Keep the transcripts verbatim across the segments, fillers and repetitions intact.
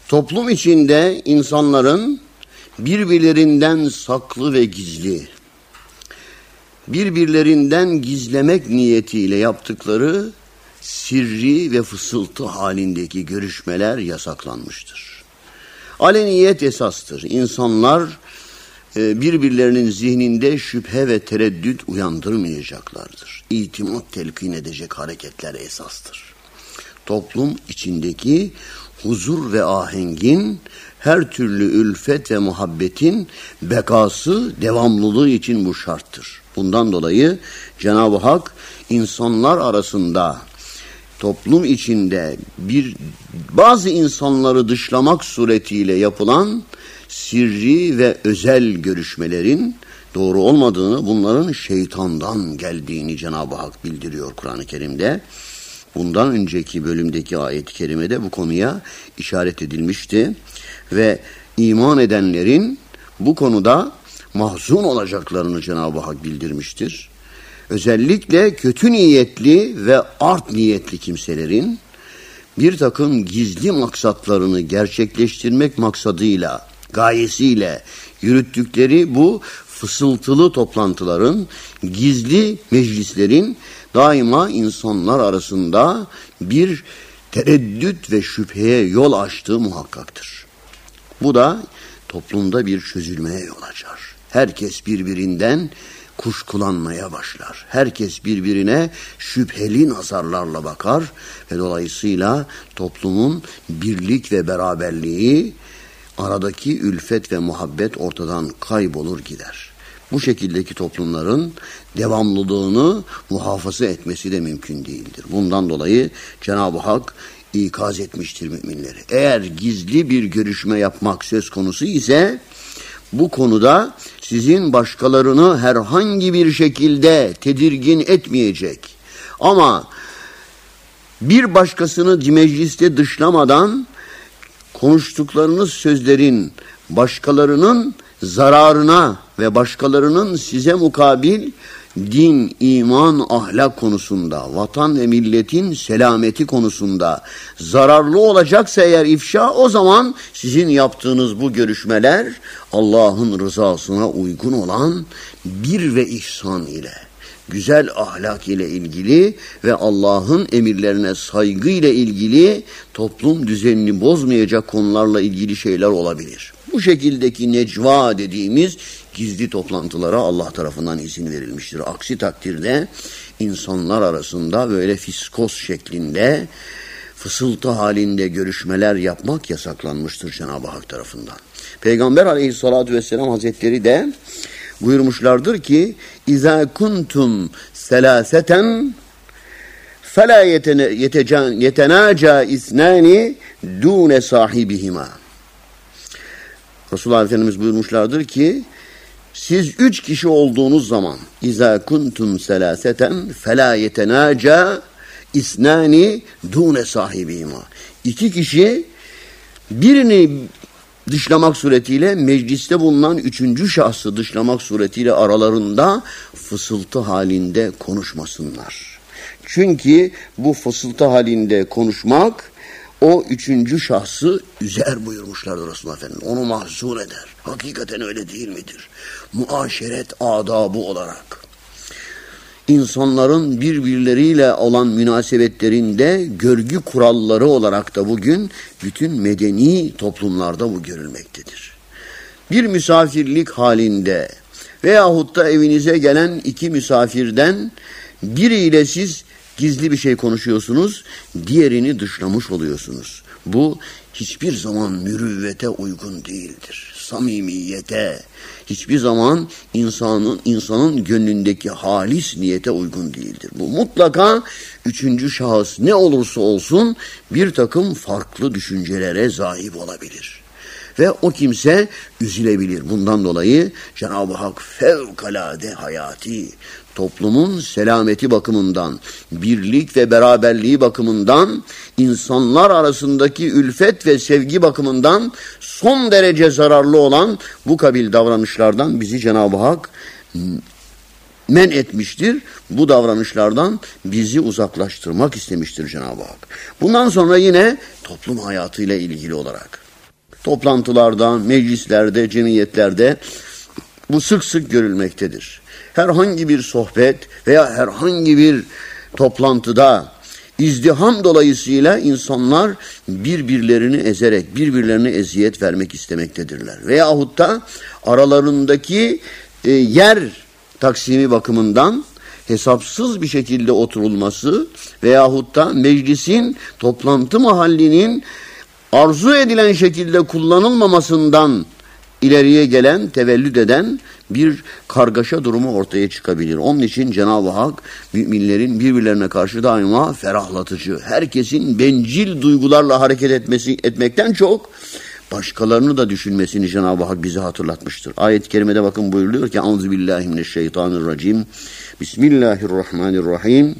Toplum içinde insanların birbirlerinden saklı ve gizli, birbirlerinden gizlemek niyetiyle yaptıkları sirri ve fısıltı halindeki görüşmeler yasaklanmıştır. Aleniyet esastır. İnsanlar birbirlerinin zihninde şüphe ve tereddüt uyandırmayacaklardır. İtimat telkin edecek hareketler esastır. Toplum içindeki huzur ve ahengin, her türlü ülfet ve muhabbetin bekası, devamlılığı için bu şarttır. Bundan dolayı Cenab-ı Hak insanlar arasında, toplum içinde bir bazı insanları dışlamak suretiyle yapılan sirri ve özel görüşmelerin doğru olmadığını, bunların şeytandan geldiğini Cenab-ı Hak bildiriyor Kur'an-ı Kerim'de. Bundan önceki bölümdeki ayet-i kerimede bu konuya işaret edilmişti ve iman edenlerin bu konuda mahzun olacaklarını Cenab-ı Hak bildirmiştir. Özellikle kötü niyetli ve art niyetli kimselerin bir takım gizli maksatlarını gerçekleştirmek maksadıyla, gayesiyle yürüttükleri bu fısıltılı toplantıların, gizli meclislerin daima insanlar arasında bir tereddüt ve şüpheye yol açtığı muhakkaktır. Bu da toplumda bir çözülmeye yol açar. Herkes birbirinden kuşkulanmaya başlar. Herkes birbirine şüpheli nazarlarla bakar ve dolayısıyla toplumun birlik ve beraberliği, aradaki ülfet ve muhabbet ortadan kaybolur gider. Bu şekildeki toplumların devamlılığını muhafaza etmesi de mümkün değildir. Bundan dolayı Cenab-ı Hak ikaz etmiştir müminleri. Eğer gizli bir görüşme yapmak söz konusu ise bu konuda sizin başkalarını herhangi bir şekilde tedirgin etmeyecek. Ama bir başkasını mecliste dışlamadan konuştuklarınız sözlerin başkalarının zararına ve başkalarının size mukabil din, iman, ahlak konusunda, vatan ve milletin selameti konusunda zararlı olacaksa eğer ifşa, o zaman sizin yaptığınız bu görüşmeler Allah'ın rızasına uygun olan bir ve ihsan ile, güzel ahlak ile ilgili ve Allah'ın emirlerine saygı ile ilgili, toplum düzenini bozmayacak konularla ilgili şeyler olabilir. Bu şekildeki necva dediğimiz gizli toplantılara Allah tarafından izin verilmiştir. Aksi takdirde insanlar arasında böyle fiskos şeklinde, fısıltı halinde görüşmeler yapmak yasaklanmıştır Cenab-ı Hak tarafından. Peygamber aleyhissalatü vesselam hazretleri de buyurmuşlardır ki İzâ kuntum selâseten felâ yetenâca isnâni dûne sahibihima. Resulullah Efendimiz buyurmuşlardır ki siz üç kişi olduğunuz zaman İzâ kuntum selâseten felâ yetenâca isnâni dûne sahibihima. İki kişi birini dışlamak suretiyle, mecliste bulunan üçüncü şahsı dışlamak suretiyle aralarında fısıltı halinde konuşmasınlar. Çünkü bu fısıltı halinde konuşmak o üçüncü şahsı üzer buyurmuşlardır Resulullah Efendimiz. Onu mahzun eder. Hakikaten öyle değil midir? Muaşeret adabı olarak İnsanların birbirleriyle olan münasebetlerinde görgü kuralları olarak da bugün bütün medeni toplumlarda bu görülmektedir. Bir misafirlik halinde veyahut da evinize gelen iki misafirden biriyle siz gizli bir şey konuşuyorsunuz, diğerini dışlamış oluyorsunuz. Bu hiçbir zaman mürüvvete uygun değildir. Samimiyete, hiçbir zaman insanın insanın gönlündeki halis niyete uygun değildir. Bu mutlaka üçüncü şahıs ne olursa olsun bir takım farklı düşüncelere sahip olabilir. Ve o kimse üzülebilir. Bundan dolayı Cenab-ı Hak fevkalade hayati, toplumun selameti bakımından, birlik ve beraberliği bakımından, insanlar arasındaki ülfet ve sevgi bakımından son derece zararlı olan bu kabil davranışlardan bizi Cenab-ı Hak men etmiştir. Bu davranışlardan bizi uzaklaştırmak istemiştir Cenab-ı Hak. Bundan sonra yine toplum hayatıyla ilgili olarak Toplantılarda, meclislerde, cemiyetlerde bu sık sık görülmektedir. Herhangi bir sohbet veya herhangi bir toplantıda izdiham dolayısıyla insanlar birbirlerini ezerek, birbirlerine eziyet vermek istemektedirler. Veyahut da aralarındaki e, yer taksimi bakımından hesapsız bir şekilde oturulması veyahut da meclisin, toplantı mahallinin arzu edilen şekilde kullanılmamasından ileriye gelen, tevellüt eden bir kargaşa durumu ortaya çıkabilir. Onun için Cenab-ı Hak müminlerin birbirlerine karşı daima ferahlatıcı, herkesin bencil duygularla hareket etmesi etmekten çok başkalarını da düşünmesini Cenab-ı Hak bize hatırlatmıştır. Ayet-i kerimede bakın buyuruluyor ki Euzubillahimineşşeytanirracim. Bismillahirrahmanirrahim.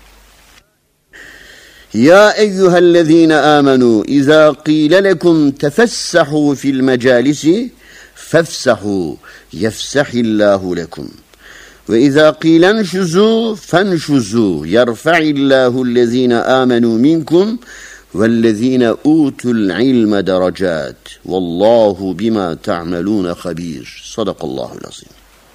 Ya eyyühellezine amenu izâ qîle lekum tefessahu fil mecalisi fefsahu yefsahillahu lekum ve izâ qîlen şuzu fenşuzu yerfa'illahu lezîne amenu minkum vellezîne utul ilme derecât vallahu bima ta'melûne habîr. Sadakallahul azîm.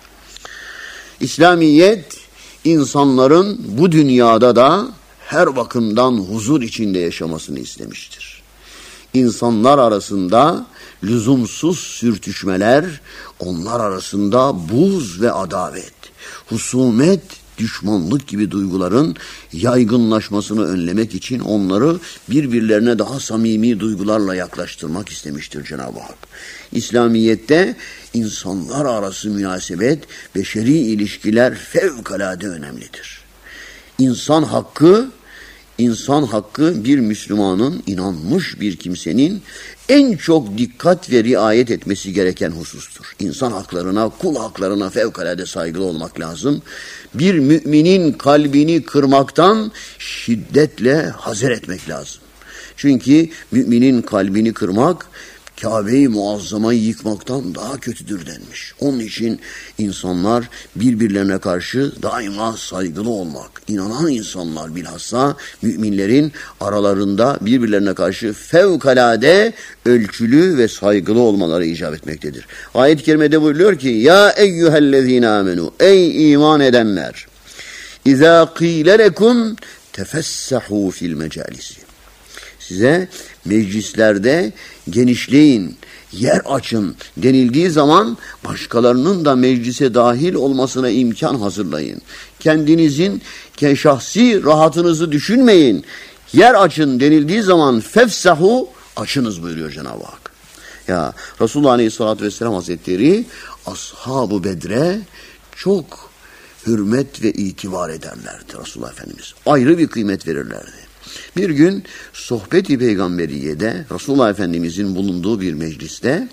İslamiyet insanların bu dünyada da her bakımdan huzur içinde yaşamasını istemiştir. İnsanlar arasında lüzumsuz sürtüşmeler, onlar arasında buz ve adavet, husumet, düşmanlık gibi duyguların yaygınlaşmasını önlemek için onları birbirlerine daha samimi duygularla yaklaştırmak istemiştir Cenab-ı Hak. İslamiyet'te insanlar arası münasebet, beşeri ilişkiler fevkalade önemlidir. İnsan hakkı, insan hakkı bir Müslümanın, inanmış bir kimsenin en çok dikkat ve riayet etmesi gereken husustur. İnsan haklarına, kul haklarına fevkalade saygılı olmak lazım. Bir müminin kalbini kırmaktan şiddetle hazır etmek lazım. Çünkü müminin kalbini kırmak, Kabe-i Muazzama'yı yıkmaktan daha kötüdür denmiş. Onun için insanlar birbirlerine karşı daima saygılı olmak, inanan insanlar bilhassa müminlerin aralarında birbirlerine karşı fevkalade ölçülü ve saygılı olmaları icap etmektedir. Ayet-i kerimede buyuruyor ki ya eyyühellezine amenu, ey iman edenler, izâ qîle lekum tefessahu fil mecalisi. Size meclislerde genişleyin, yer açın denildiği zaman başkalarının da meclise dahil olmasına imkan hazırlayın. Kendinizin şahsi rahatınızı düşünmeyin. Yer açın denildiği zaman fefsahu, açınız buyuruyor Cenab-ı Hak. Ya Resulullah Aleyhisselatü Vesselam Hazretleri Ashab-ı Bedre çok hürmet ve itibar ederlerdi Resulullah Efendimiz. Ayrı bir kıymet verirlerdi. Bir gün sohbet-i peygamberiye'de Resulullah Efendimizin bulunduğu bir mecliste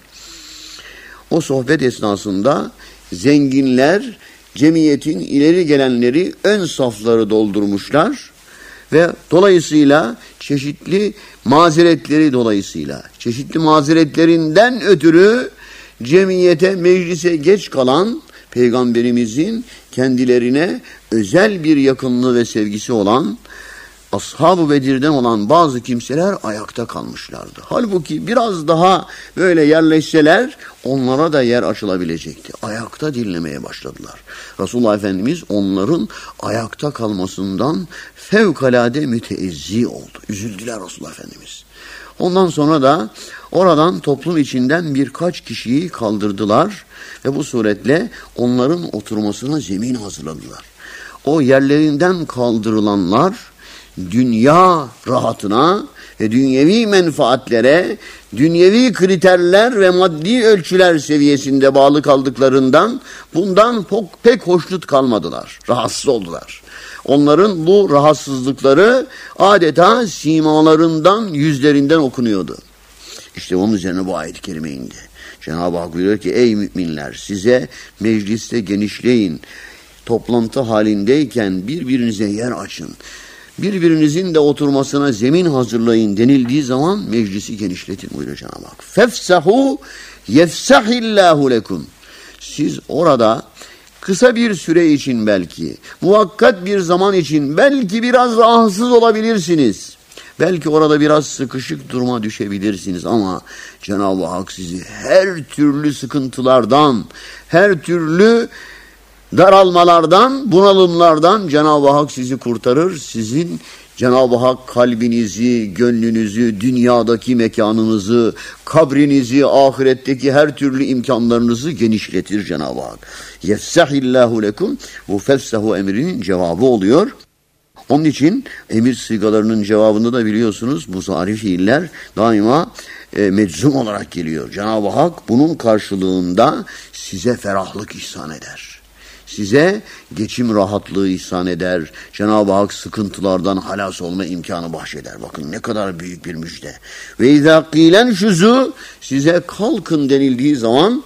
o sohbet esnasında zenginler cemiyetin ileri gelenleri ön safları doldurmuşlar ve dolayısıyla çeşitli mazeretleri dolayısıyla çeşitli mazeretlerinden ötürü cemiyete, meclise geç kalan peygamberimizin kendilerine özel bir yakınlığı ve sevgisi olan Ashab-ı Bedir'den olan bazı kimseler ayakta kalmışlardı. Halbuki biraz daha böyle yerleşseler onlara da yer açılabilecekti. Ayakta dinlemeye başladılar. Resulullah Efendimiz onların ayakta kalmasından fevkalade müteezzi oldu. Üzüldüler Resulullah Efendimiz. Ondan sonra da oradan toplum içinden birkaç kişiyi kaldırdılar ve bu suretle onların oturmasına zemin hazırladılar. O yerlerinden kaldırılanlar dünya rahatına ve dünyevi menfaatlere, dünyevi kriterler ve maddi ölçüler seviyesinde bağlı kaldıklarından bundan pek hoşnut kalmadılar, rahatsız oldular. Onların bu rahatsızlıkları adeta simalarından, yüzlerinden okunuyordu. İşte onun üzerine bu ayet-i kerime indi. Cenab-ı Hak buyuruyor ki ey müminler size mecliste genişleyin, toplantı halindeyken birbirinize yer açın. Birbirinizin de oturmasına zemin hazırlayın denildiği zaman meclisi genişletin buyuruyor Cenab-ı Hak. Fefsahu yefsahillahu lekum. Siz orada kısa bir süre için belki, muvakkat bir zaman için belki biraz rahatsız olabilirsiniz. Belki orada biraz sıkışık duruma düşebilirsiniz ama Cenab-ı Hak sizi her türlü sıkıntılardan, her türlü daralmalardan, bunalımlardan Cenab-ı Hak sizi kurtarır. Sizin Cenab-ı Hak kalbinizi, gönlünüzü, dünyadaki mekanınızı, kabrinizi, ahiretteki her türlü imkanlarınızı genişletir Cenab-ı Hak. Yefsahillahu lekum, bu fefsahu emrinin cevabı oluyor. Onun için emir sigalarının cevabında da biliyorsunuz muzari fiiller daima e, meczum olarak geliyor. Cenab-ı Hak bunun karşılığında size ferahlık ihsan eder. Size geçim rahatlığı ihsan eder. Cenab-ı Hak sıkıntılardan halas olma imkanı bahşeder. Bakın ne kadar büyük bir müjde. Ve izâ kîlen şuzu, size kalkın denildiği zaman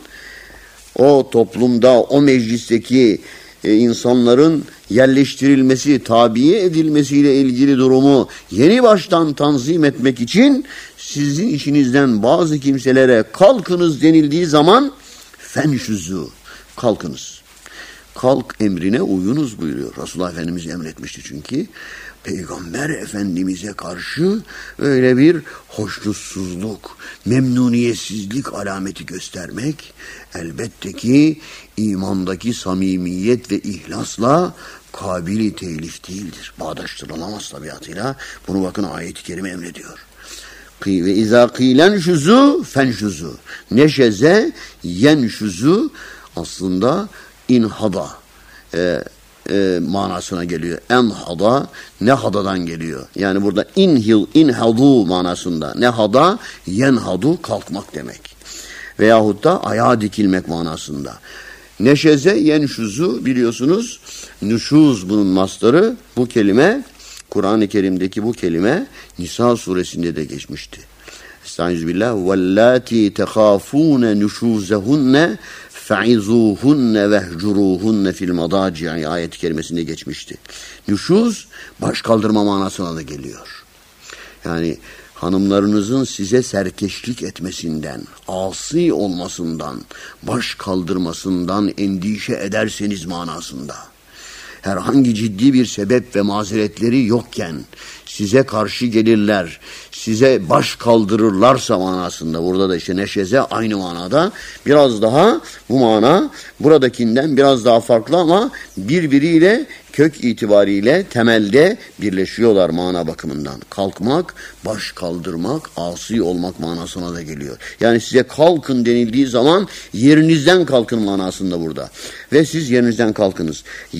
o toplumda, o meclisteki e, insanların yerleştirilmesi, tabiye edilmesiyle ilgili durumu yeni baştan tanzim etmek için sizin içinizden bazı kimselere kalkınız denildiği zaman fenşuzu, kalkınız. Kalk emrine uyunuz buyuruyor. Resulullah Efendimiz emretmişti çünkü. Peygamber Efendimiz'e karşı öyle bir hoşnutsuzluk, memnuniyetsizlik alameti göstermek elbette ki imandaki samimiyet ve ihlasla kabili telif değildir. Bağdaştırılamaz tabiatıyla. Bunu bakın ayet-i kerime emrediyor. Ve izâ kîlen şuzu fenşuzu. Neşeze yenşuzu aslında inhada e, e, manasına geliyor. Enhada nehadadan geliyor. Yani burada inhil inhadu manasında. Nehada yenhadu kalkmak demek. Veyahut da ayağa dikilmek manasında. Neşeze yenşuzu biliyorsunuz. Nüşuz bunun mastarı. Bu kelime Kur'an-ı Kerim'deki bu kelime Nisa suresinde de geçmişti. Estağfirullah. Vellati tehafune nüşuzehunne fe'izuhunne vehcuruhunne fil madaci ayet-i kerimesinde geçmişti. Nüşuz baş kaldırma manasına da geliyor. Yani hanımlarınızın size serkeşlik etmesinden, asi olmasından, baş kaldırmasından endişe ederseniz manasında. Herhangi ciddi bir sebep ve mazeretleri yokken size karşı gelirler, size baş kaldırırlarsa manasında. Burada da işte neşeze aynı manada. Biraz daha bu mana buradakinden biraz daha farklı ama birbiriyle kök itibariyle temelde birleşiyorlar mana bakımından. Kalkmak, baş kaldırmak, asi olmak manasına da geliyor. Yani size kalkın denildiği zaman yerinizden kalkın manasında burada. Ve siz yerinizden kalkınız.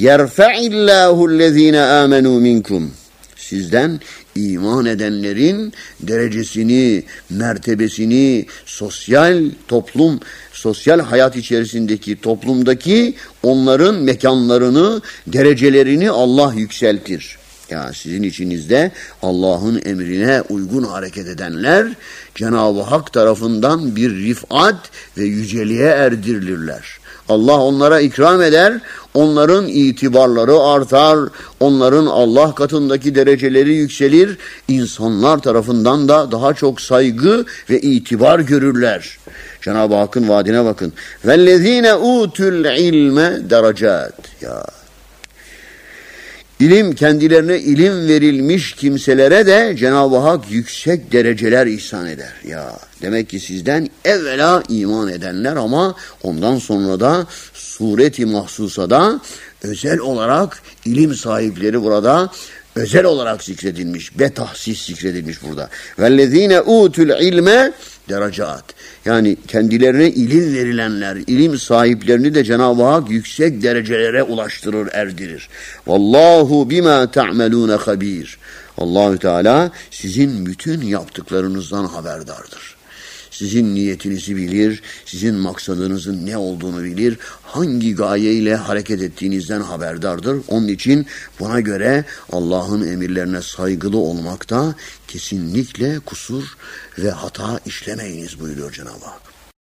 Yerfe'illâhu llezîne âmenû minkum. Sizden iman edenlerin derecesini, mertebesini, sosyal toplum, sosyal hayat içerisindeki toplumdaki onların mekanlarını, derecelerini Allah yükseltir. Yani sizin içinizde Allah'ın emrine uygun hareket edenler Cenab-ı Hak tarafından bir rifat ve yüceliğe erdirilirler. Allah onlara ikram eder, onların itibarları artar, onların Allah katındaki dereceleri yükselir, insanlar tarafından da daha çok saygı ve itibar görürler. Cenab-ı Hakk'ın vaadine bakın. وَالَّذ۪ينَ اُوتُوا الْعِلْمَ derecat. Ya. İlim, kendilerine ilim verilmiş kimselere de Cenab-ı Hak yüksek dereceler ihsan eder. Ya demek ki sizden evvela iman edenler ama ondan sonra da sureti mahsusada özel olarak ilim sahipleri burada özel olarak zikredilmiş. Betahsis zikredilmiş burada. وَالَّذ۪ينَ اُوتُوا الْعِلْمَ derecat. Yani kendilerine ilim verilenler, ilim sahiplerini de Cenab-ı Hak yüksek derecelere ulaştırır, erdirir. Vallahu bima ta'melun habir. Allahü Teala sizin bütün yaptıklarınızdan haberdardır. Sizin niyetinizi bilir, sizin maksadınızın ne olduğunu bilir, hangi gayeyle hareket ettiğinizden haberdardır. Onun için buna göre Allah'ın emirlerine saygılı olmakta kesinlikle kusur ve hata işlemeyiniz buyuruyor Cenab-ı Hak.